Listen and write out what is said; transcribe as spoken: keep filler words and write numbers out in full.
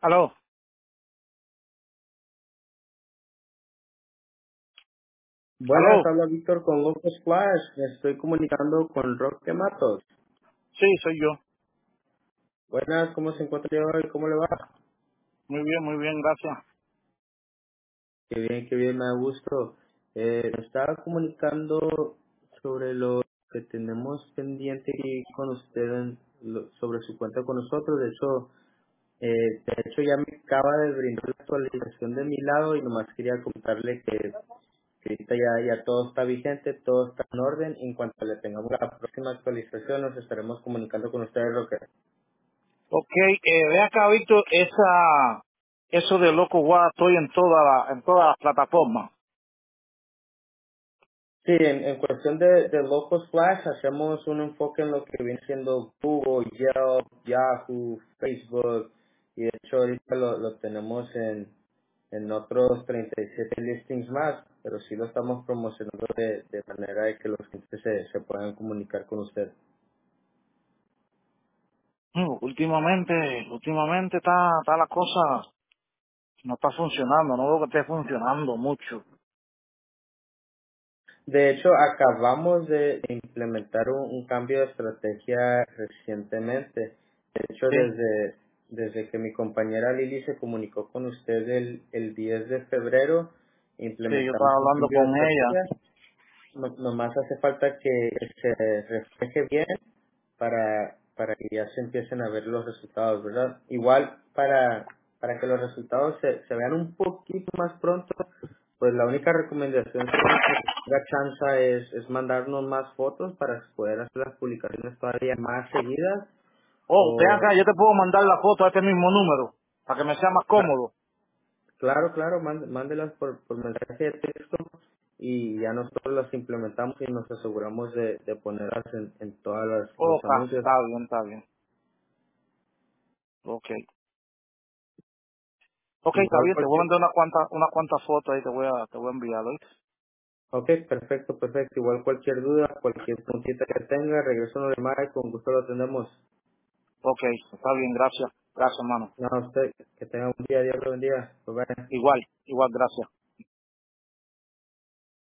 Aló, Buenas, aló. habla Víctor con Locos Flash. Me estoy comunicando con Roque Matos. Sí, soy yo. Buenas, ¿cómo se encuentra el día de hoy? ¿Cómo le va? Muy bien, muy bien, gracias. Qué bien, qué bien, me da gusto. Eh, me estaba comunicando sobre lo que tenemos pendiente aquí con usted en lo- sobre su cuenta con nosotros. De hecho, eh, de hecho ya me acaba de brindar la actualización de mi lado y nomás quería contarle que que ahorita ya, ya todo está vigente, todo está en orden. En cuanto le tengamos la próxima actualización, nos estaremos comunicando con ustedes, Roque. Ok, eh, ve acá, Víctor, esa, eso de Loco Guada, estoy en toda la, en todas las plataformas. Sí, en, en cuestión de, de Locos Flash, hacemos un enfoque en lo que viene siendo Google, Yelp, Yahoo, Facebook, y de hecho ahorita lo, lo tenemos en, en otros treinta y siete listings más, pero sí lo estamos promocionando de, de manera de que los clientes se, se puedan comunicar con usted. Mm, Últimamente, últimamente está, está la cosa, no está funcionando, no veo que esté funcionando mucho. De hecho, acabamos de implementar un, un cambio de estrategia recientemente. De hecho, Sí, desde, desde que mi compañera Lili se comunicó con usted el, el diez de febrero, sí, yo estaba implementamos un hablando cambio de con ella. estrategia. No- nomás hace falta que se refleje bien para, para que ya se empiecen a ver los resultados, ¿verdad? Igual para, para que los resultados se, se vean un poquito más pronto, pues la única recomendación sería que tenga chance es, es mandarnos más fotos para poder hacer las publicaciones todavía más seguidas Oh, ven o acá, yo te puedo mandar la foto a este mismo número, para que me sea más ah, cómodo. claro, claro, mánd- mándelas por, por mensaje de texto y ya nosotros las implementamos y nos aseguramos de, de ponerlas en, en todos los, Oh, los está, anuncios. está bien, está bien. Ok. Ok, está Igual bien, te voy a cualquier mandar una cuanta, una cuantas fotos ahí, te voy a, te voy a enviar, ¿oíste? Ok, perfecto, perfecto. Igual cualquier duda, cualquier puntita que tenga, regreso a llamada y con gusto lo atendemos. Ok, está bien, gracias. Gracias, hermano. No, a usted, que tenga un día, Dios lo bendiga. Bye bye. Igual, igual, gracias.